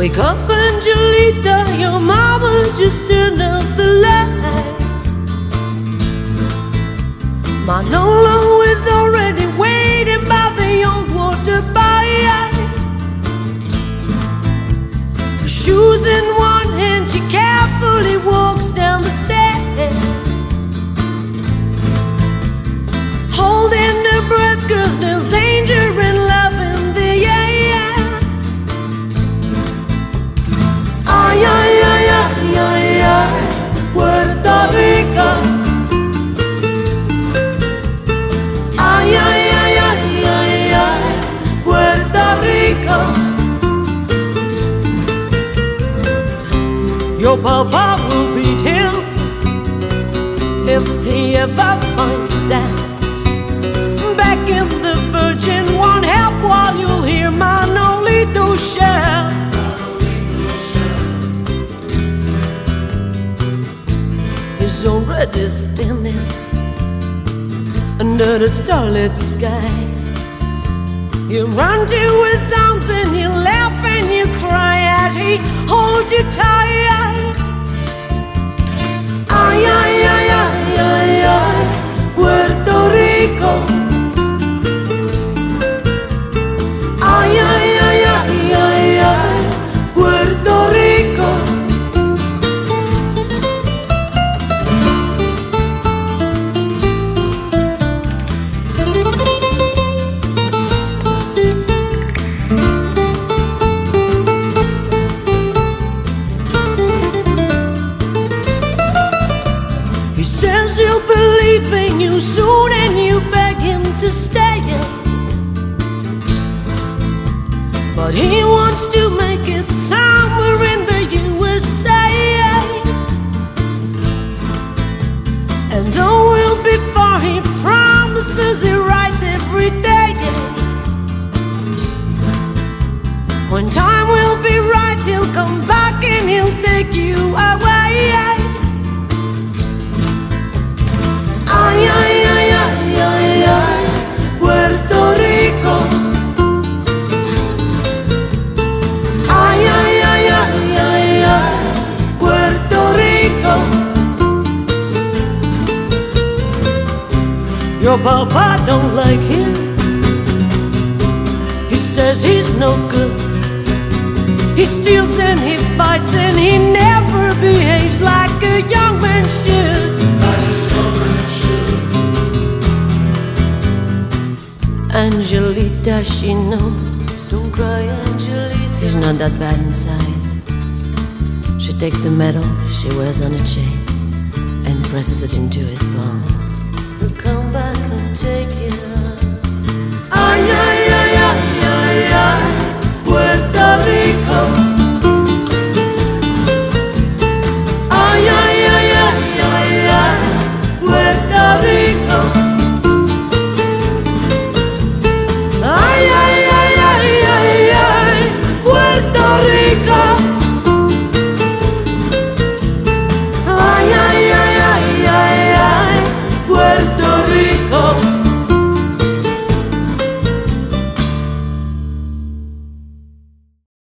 Wake up, Angelita, your mama just turned up the light. Manolo is already waiting by the old water bay. Her shoes in one hand, she carefully walks down the stairs, holding her breath, 'cause there's danger in love in the air. Ay, ay, ay, ay, ay, ay, Puerto Rico. Ay, ay, ay, ay, ay, ay, Puerto Rico. Your papa will beat him if he ever finds out. Back in the Virgin won't help while you'll hear Manolito shout. He's already standing under the starlit sky. You run to his arms and you laugh and you cry as he holds you tight. Ay, ay, ay, ay, ay, ay, Puerto Rico. Ay, ay, ay, ay, ay, ay, Puerto Rico. He says he'll believe in you soon and you beg him to stay, but he wants to make it somewhere in the USA. And though we'll be far, he promises he'll write every day. When time will be right, he'll come back and he'll take you away. Ay, ay, ay, ay, ay, ay, Puerto Rico. Ay, ay, ay, ay, ay, ay, Puerto Rico. Your papa don't like him. He says he's no good. He steals and he fights and he never behaves like a young man should. Angelita, she knows. Don't cry, Angelita. He's not that bad inside. She takes the medal she wears on a chain and presses it into his palm. He'll come back and take it. Ay, ay, ay, ay, ay, ay, Puerto Rico. Ay, ay, ay, ay, ay, ay, Puerto Rico. Ay, ay, ay, ay, ay, ay, Puerto Rico.